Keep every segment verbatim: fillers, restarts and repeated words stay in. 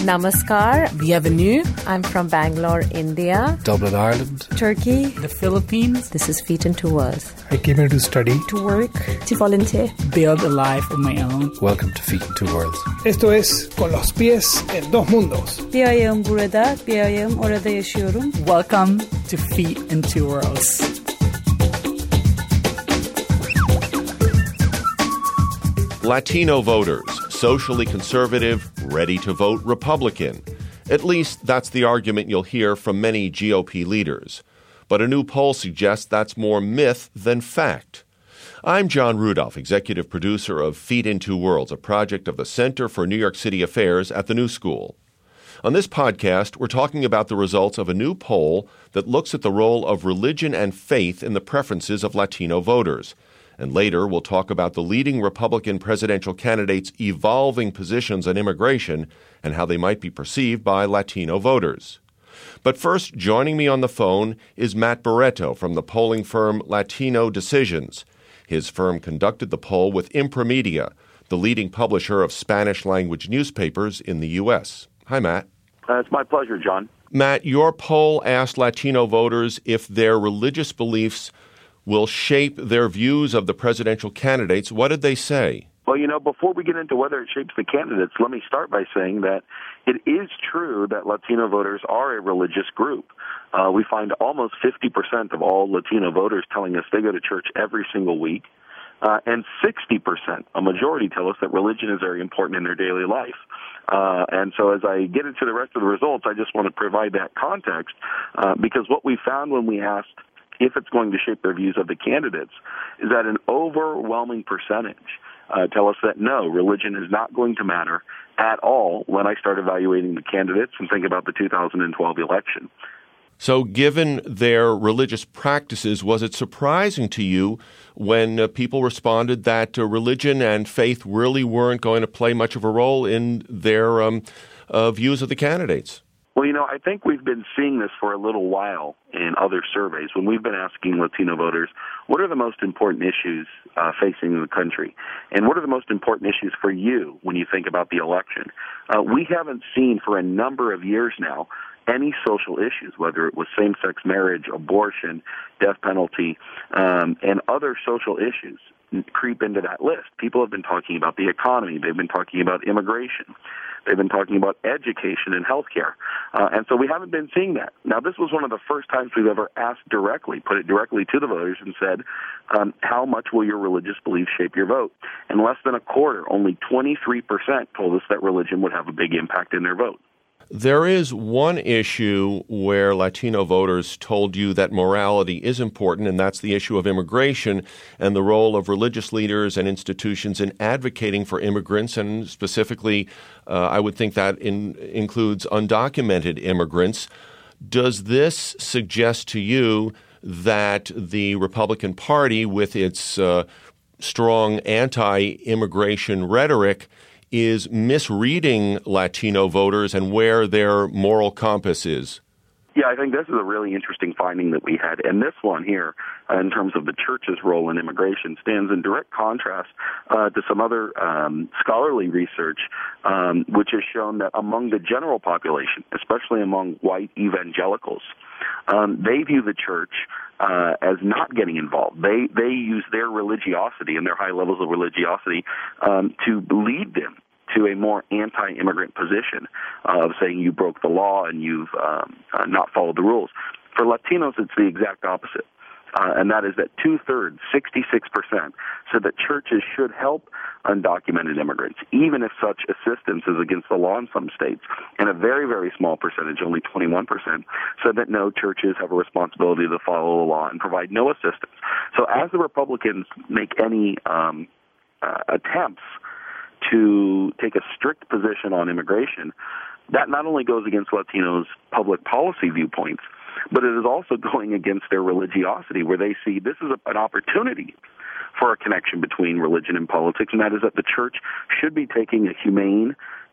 Namaskar. Bienvenue. I'm from Bangalore, India. Dublin, Ireland. Turkey. The Philippines. This is Feet in Two Worlds. I came here to study. To work. To volunteer. Build a life of my own. Welcome to Feet in Two Worlds. Esto es Con los pies en dos mundos. Bir ayağım burada, bir ayağım orada yaşıyorum. Welcome to Feet in Two Worlds. Latino voters, socially conservative, ready to vote Republican. At least that's the argument you'll hear from many G O P leaders. But a new poll suggests that's more myth than fact. I'm John Rudolph, executive producer of Feet in Two Worlds, a project of the Center for New York City Affairs at the New School. On this podcast, we're talking about the results of a new poll that looks at the role of religion and faith in the preferences of Latino voters. And later, we'll talk about the leading Republican presidential candidates' evolving positions on immigration and how they might be perceived by Latino voters. But first, joining me on the phone is Matt Barreto from the polling firm Latino Decisions. His firm conducted the poll with Imprimedia, the leading publisher of Spanish-language newspapers in the U S. Hi, Matt. Uh, it's my pleasure, John. Matt, your poll asked Latino voters if their religious beliefs will shape their views of the presidential candidates. What did they say? Well, you know, before we get into whether it shapes the candidates, let me start by saying that it is true that Latino voters are a religious group. Uh, we find almost fifty percent of all Latino voters telling us they go to church every single week. Uh, and sixty percent, a majority, tell us that religion is very important in their daily life. Uh, and so as I get into the rest of the results, I just want to provide that context uh, because what we found when we asked if it's going to shape their views of the candidates, is that an overwhelming percentage uh, tell us that no, religion is not going to matter at all when I start evaluating the candidates and think about the two thousand twelve election. So given their religious practices, was it surprising to you when uh, people responded that uh, religion and faith really weren't going to play much of a role in their um, uh, views of the candidates? Well, you know, I think we've been seeing this for a little while in other surveys when we've been asking Latino voters, what are the most important issues uh, facing the country? And what are the most important issues for you when you think about the election? Uh, we haven't seen for a number of years now any social issues, whether it was same-sex marriage, abortion, death penalty, um, and other social issues creep into that list. People have been talking about the economy. They've been talking about immigration. They've been talking about education and healthcare. Uh, and so we haven't been seeing that. Now, this was one of the first times we've ever asked directly, put it directly to the voters and said, um, how much will your religious beliefs shape your vote? And less than a quarter, only twenty-three percent told us that religion would have a big impact in their vote. There is one issue where Latino voters told you that morality is important, and that's the issue of immigration and the role of religious leaders and institutions in advocating for immigrants, and specifically, uh, I would think that in, includes undocumented immigrants. Does this suggest to you that the Republican Party, with its uh, strong anti-immigration rhetoric, is misreading Latino voters and where their moral compass is? Yeah, I think this is a really interesting finding that we had. And this one here, uh, in terms of the church's role in immigration, stands in direct contrast uh, to some other um, scholarly research, um, which has shown that among the general population, especially among white evangelicals, um, they view the church uh, as not getting involved. They they use their religiosity and their high levels of religiosity um, to lead them to a more anti-immigrant position uh, of saying you broke the law and you've um, uh, not followed the rules. For Latinos, it's the exact opposite. Uh, and that is that two-thirds, sixty-six percent, said that churches should help undocumented immigrants, even if such assistance is against the law in some states. And a very, very small percentage, only twenty-one percent, said that no, churches have a responsibility to follow the law and provide no assistance. So as the Republicans make any um, uh, attempts to take a strict position on immigration, that not only goes against Latinos' public policy viewpoints, but it is also going against their religiosity, where they see this is a, an opportunity for a connection between religion and politics, and that is that the church should be taking a humane,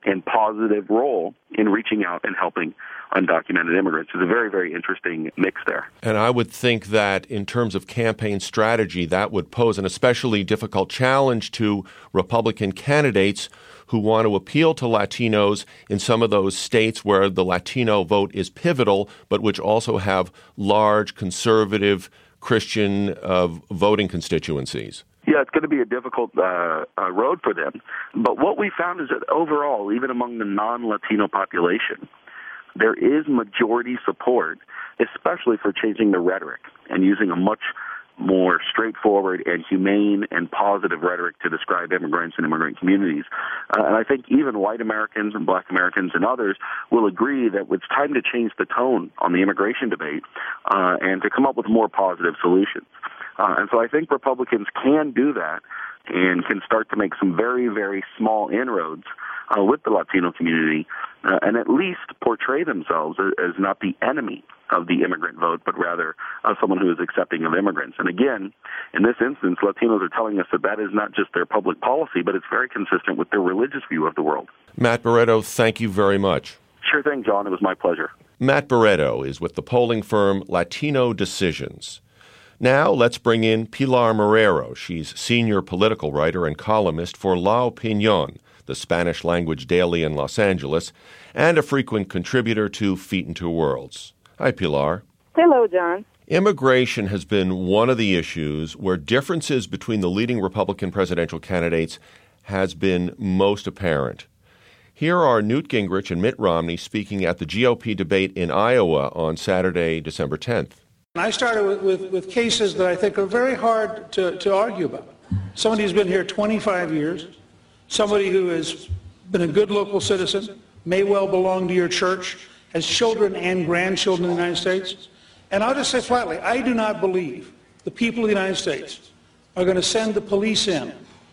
and positive role in reaching out and helping undocumented immigrants. It's a very, very interesting mix there. And I would think that in terms of campaign strategy, that would pose an especially difficult challenge to Republican candidates who want to appeal to Latinos in some of those states where the Latino vote is pivotal, but which also have large conservative Christian uh, voting constituencies. Yeah, it's going to be a difficult uh, uh, road for them. But what we found is that overall, even among the non-Latino population, there is majority support, especially for changing the rhetoric and using a much more straightforward and humane and positive rhetoric to describe immigrants and immigrant communities. Uh, and I think even white Americans and black Americans and others will agree that it's time to change the tone on the immigration debate uh, and to come up with more positive solutions. Uh, and so I think Republicans can do that and can start to make some very, very small inroads uh, with the Latino community uh, and at least portray themselves as, as not the enemy of the immigrant vote, but rather uh, someone who is accepting of immigrants. And again, in this instance, Latinos are telling us that that is not just their public policy, but it's very consistent with their religious view of the world. Matt Barreto, thank you very much. Sure thing, John. It was my pleasure. Matt Barreto is with the polling firm Latino Decisions. Now let's bring in Pilar Marrero. She's senior political writer and columnist for La Opinión, the Spanish-language daily in Los Angeles, and a frequent contributor to Feet in Two Worlds. Hi, Pilar. Hello, John. Immigration has been one of the issues where differences between the leading Republican presidential candidates has been most apparent. Here are Newt Gingrich and Mitt Romney speaking at the G O P debate in Iowa on Saturday, December tenth. I started with, with, with cases that I think are very hard to, to argue about. Somebody who's been here twenty-five years, somebody who has been a good local citizen, may well belong to your church, has children and grandchildren in the United States. And I'll just say flatly, I do not believe the people of the United States are going to send the police in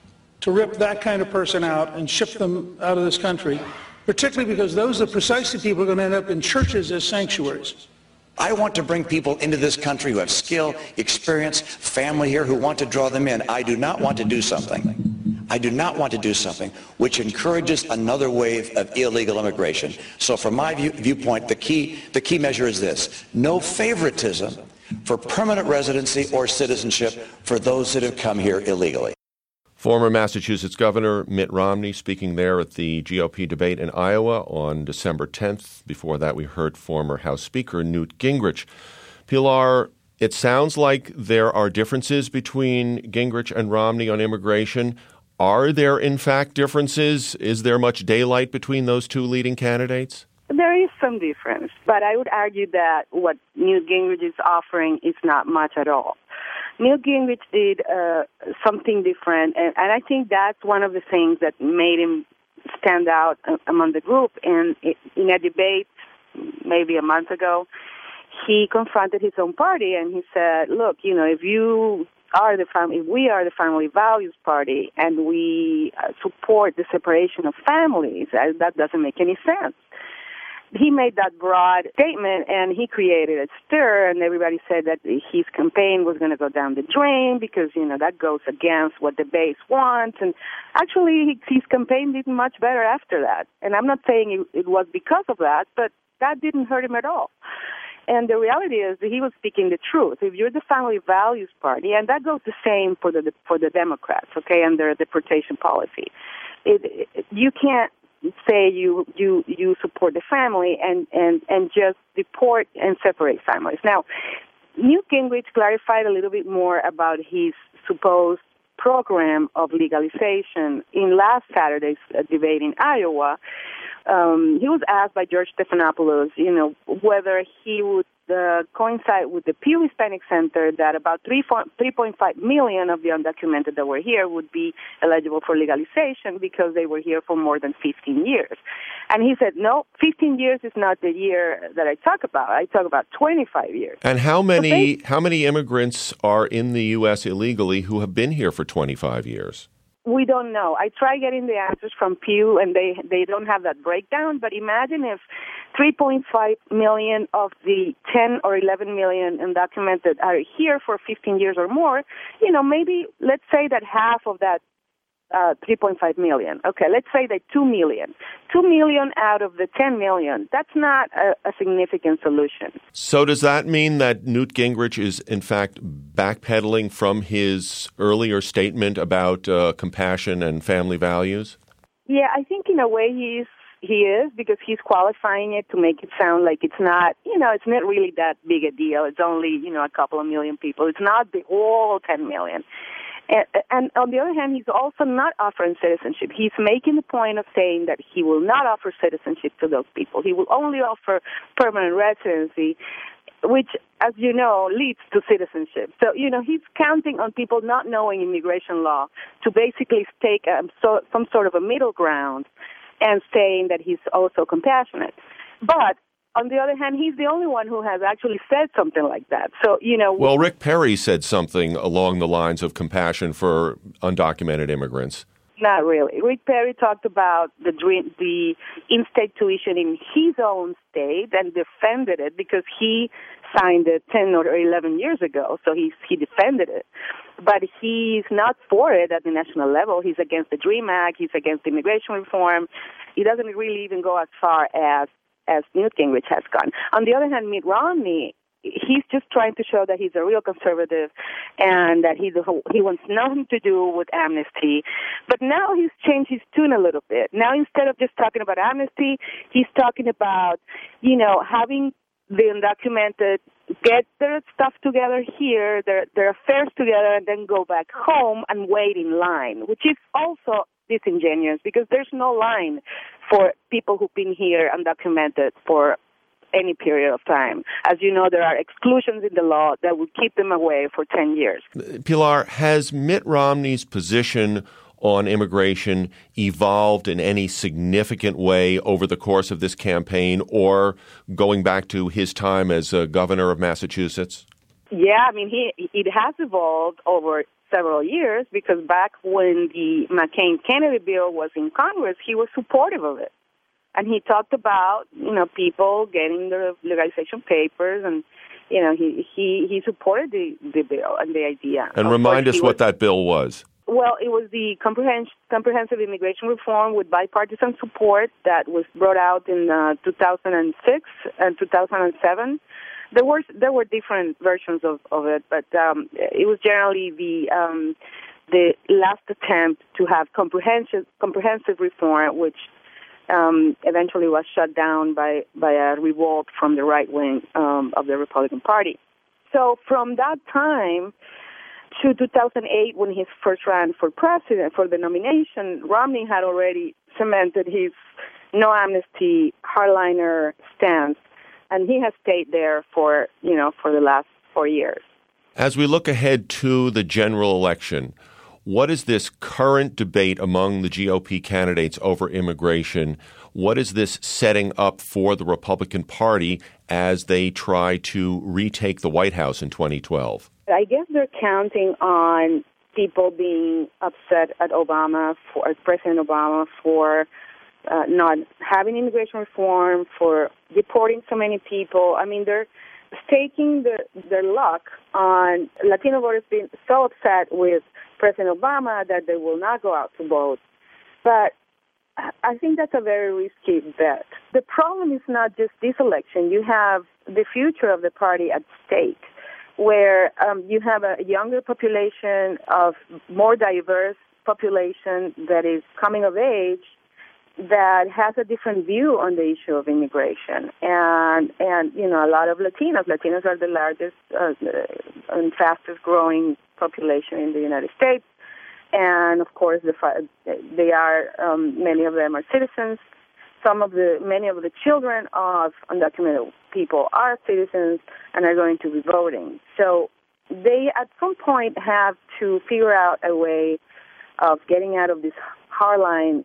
to rip that kind of person out and ship them out of this country, particularly because those are precisely people who are going to end up in churches as sanctuaries. I want to bring people into this country who have skill, experience, family here who want to draw them in. I do not want to do something. I do not want to do something which encourages another wave of illegal immigration. So from my view, viewpoint, the key, the key measure is this: no favoritism for permanent residency or citizenship for those that have come here illegally. Former Massachusetts Governor Mitt Romney speaking there at the G O P debate in Iowa on December tenth. Before that, we heard former House Speaker Newt Gingrich. Pilar, it sounds like there are differences between Gingrich and Romney on immigration. Are there, in fact, differences? Is there much daylight between those two leading candidates? There is some difference, but I would argue that what Newt Gingrich is offering is not much at all. Newt Gingrich did uh, something different, and, and I think that's one of the things that made him stand out uh, among the group. And it, in a debate maybe a month ago, he confronted his own party, and he said, look, you know, if you are the family, if we are the Family Values Party, and we uh, support the separation of families, uh, that doesn't make any sense. He made that broad statement, and he created a stir, and everybody said that his campaign was going to go down the drain because, you know, that goes against what the base wants. And actually, his campaign did much better after that. And I'm not saying it, it was because of that, but that didn't hurt him at all. And the reality is that he was speaking the truth. If you're the Family Values Party, and that goes the same for the for the Democrats, okay, and their deportation policy, it, it, you can't say you you you support the family and, and, and just deport and separate families. Now, Newt Gingrich clarified a little bit more about his supposed program of legalization in last Saturday's debate in Iowa. Um, he was asked by George Stephanopoulos, you know, whether he would uh, coincide with the Pew Hispanic Center that about three point five million of the undocumented that were here would be eligible for legalization because they were here for more than fifteen years. And he said, no, fifteen years is not the year that I talk about. I talk about twenty-five years. And how many so they, how many immigrants are in the U S illegally who have been here for twenty-five years? We don't know. I try getting the answers from Pew, and they, they don't have that breakdown. But imagine if three point five million of the ten or eleven million undocumented are here for fifteen years or more. You know, maybe let's say that half of that uh, three point five million. Okay, let's say that two million. two million out of the ten million, that's not a, a significant solution. So does that mean that Newt Gingrich is, in fact, backpedaling from his earlier statement about uh, compassion and family values? Yeah, I think in a way he is, he is, because he's qualifying it to make it sound like it's not, you know, it's not really that big a deal. It's only, you know, a couple of million people. It's not the whole ten million. And, and on the other hand, he's also not offering citizenship. He's making the point of saying that he will not offer citizenship to those people. He will only offer permanent residency, which, as you know, leads to citizenship. So, you know, he's counting on people not knowing immigration law to basically take um, so, some sort of a middle ground and saying that he's also compassionate. But on the other hand, he's the only one who has actually said something like that. So, you know. Well, Rick Perry said something along the lines of compassion for undocumented immigrants. Not really. Rick Perry talked about the dream, the in-state tuition in his own state and defended it because he signed it ten or eleven years ago. So he he defended it. But he's not for it at the national level. He's against the DREAM Act. He's against immigration reform. He doesn't really even go as far as as Newt Gingrich has gone. On the other hand, Mitt Romney, he's just trying to show that he's a real conservative and that he he wants nothing to do with amnesty. But now he's changed his tune a little bit. Now instead of just talking about amnesty, he's talking about, you know, having the undocumented get their stuff together here, their their affairs together, and then go back home and wait in line, which is also disingenuous because there's no line for people who've been here undocumented for any period of time. As you know, there are exclusions in the law that would keep them away for ten years. Pilar, has Mitt Romney's position on immigration evolved in any significant way over the course of this campaign or going back to his time as uh, governor of Massachusetts? Yeah, I mean, he it has evolved over several years because back when the McCain-Kennedy bill was in Congress, he was supportive of it. And he talked about, you know, people getting their legalization papers, and, you know, he he, he supported the, the bill and the idea. And remind us what that bill was. Well, it was the comprehens- comprehensive immigration reform with bipartisan support that was brought out in uh, two thousand six and two thousand seven. There were there were different versions of, of it, but um, it was generally the um, the last attempt to have comprehensive comprehensive reform, which um, eventually was shut down by, by a revolt from the right wing um, of the Republican Party. So from that time to two thousand eight, when he first ran for president, for the nomination, Romney had already cemented his no amnesty hardliner stance, and he has stayed there for, you know, for the last four years. As we look ahead to the general election, what is this current debate among the G O P candidates over immigration? What is this setting up for the Republican Party as they try to retake the White House in twenty twelve? I guess they're counting on people being upset at Obama, for at President Obama, for uh, not having immigration reform, for deporting so many people. I mean, they're staking the, their luck on Latino voters being so upset with President Obama that they will not go out to vote. But I think that's a very risky bet. The problem is not just this election. You have the future of the party at stake, where um, you have a younger population, of more diverse population that is coming of age, that has a different view on the issue of immigration. And, and you know, a lot of Latinos. Latinos are the largest uh, and fastest growing population in the United States. And, of course, the, they are, um, many of them are citizens. Some of the, many of the children of undocumented people are citizens and are going to be voting. So they, at some point, have to figure out a way of getting out of this hardline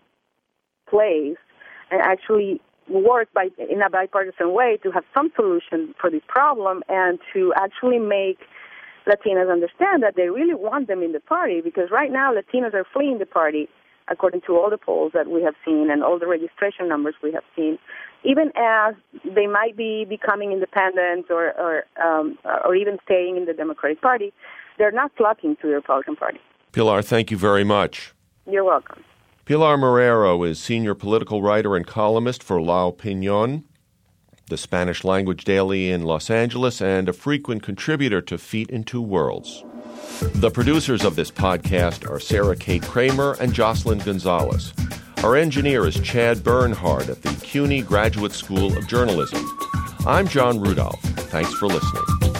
place and actually work by in a bipartisan way to have some solution for this problem and to actually make Latinos understand that they really want them in the party, because right now Latinos are fleeing the party, according to all the polls that we have seen and all the registration numbers we have seen, even as they might be becoming independent or or, um, or even staying in the Democratic Party. They're not flocking to the Republican Party. Pilar, thank you very much. You're welcome. Pilar Marrero is senior political writer and columnist for La Opinión, the Spanish language daily in Los Angeles, and a frequent contributor to Feet in Two Worlds. The producers of this podcast are Sarah Kate Kramer and Jocelyn Gonzalez. Our engineer is Chad Bernhard at the CUNY Graduate School of Journalism. I'm John Rudolph. Thanks for listening.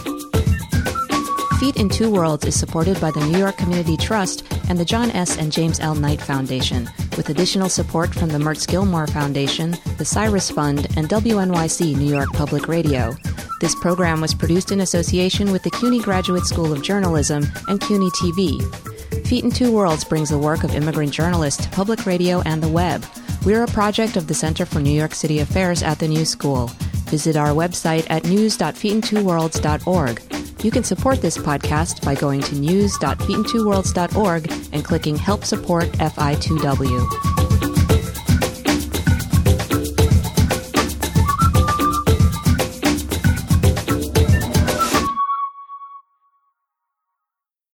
Feet in Two Worlds is supported by the New York Community Trust and the John S. and James L. Knight Foundation, with additional support from the Mertz Gilmore Foundation, the Cyrus Fund, and W N Y C New York Public Radio. This program was produced in association with the CUNY Graduate School of Journalism and CUNY T V. Feet in Two Worlds brings the work of immigrant journalists to public radio and the web. We're a project of the Center for New York City Affairs at the New School. Visit our website at news dot feet in two worlds dot org. You can support this podcast by going to news dot feet in two worlds dot org and clicking Help Support F I two W.